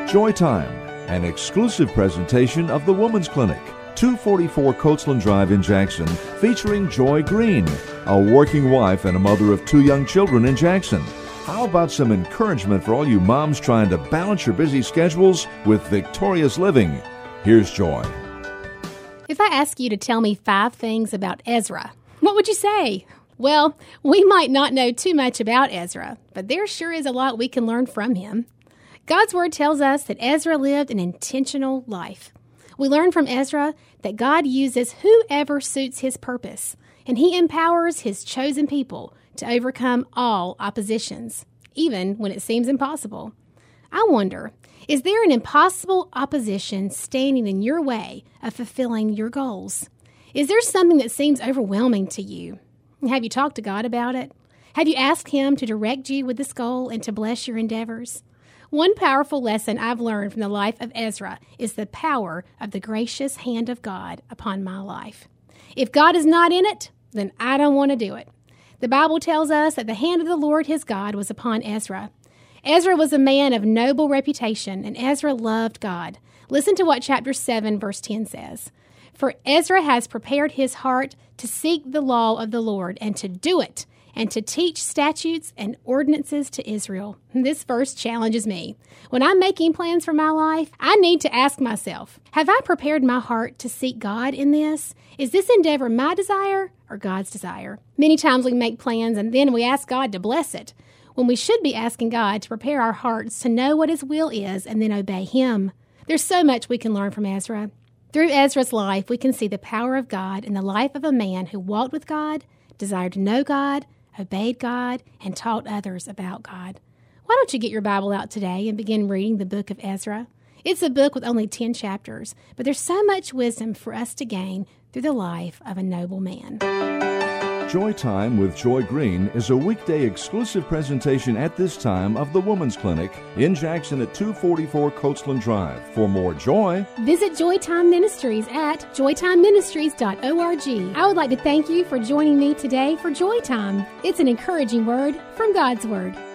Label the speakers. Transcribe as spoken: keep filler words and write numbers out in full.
Speaker 1: Joy Time, an exclusive presentation of the Women's Clinic, two forty-four Coachland Drive in Jackson, featuring Joy Green, a working wife and a mother of two young children in Jackson. How about some encouragement for all you moms trying to balance your busy schedules with victorious living? Here's Joy.
Speaker 2: If I ask you to tell me five things about Ezra, what would you say? Well, we might not know too much about Ezra, but there sure is a lot we can learn from him. God's Word tells us that Ezra lived an intentional life. We learn from Ezra that God uses whoever suits his purpose, and he empowers his chosen people to overcome all oppositions, even when it seems impossible. I wonder, is there an impossible opposition standing in your way of fulfilling your goals? Is there something that seems overwhelming to you? Have you talked to God about it? Have you asked Him to direct you with this goal and to bless your endeavors? One powerful lesson I've learned from the life of Ezra is the power of the gracious hand of God upon my life. If God is not in it, then I don't want to do it. The Bible tells us that the hand of the Lord his God was upon Ezra. Ezra was a man of noble reputation, and Ezra loved God. Listen to what chapter seven, verse ten says. For Ezra has prepared his heart to seek the law of the Lord and to do it, and to teach statutes and ordinances to Israel. This verse challenges me. When I'm making plans for my life, I need to ask myself, have I prepared my heart to seek God in this? Is this endeavor my desire or God's desire? Many times we make plans and then we ask God to bless it, when we should be asking God to prepare our hearts to know what His will is and then obey Him. There's so much we can learn from Ezra. Through Ezra's life, we can see the power of God in the life of a man who walked with God, desired to know God, obeyed God, and taught others about God. Why don't you get your Bible out today and begin reading the book of Ezra? It's a book with only ten chapters, but there's so much wisdom for us to gain through the life of a noble man.
Speaker 1: Joy Time with Joy Green is a weekday exclusive presentation at this time of the Women's Clinic in Jackson at two forty-four Coachland Drive. For more joy,
Speaker 2: visit Joy Time Ministries at joy time ministries dot org. I would like to thank you for joining me today for Joy Time. It's an encouraging word from God's Word.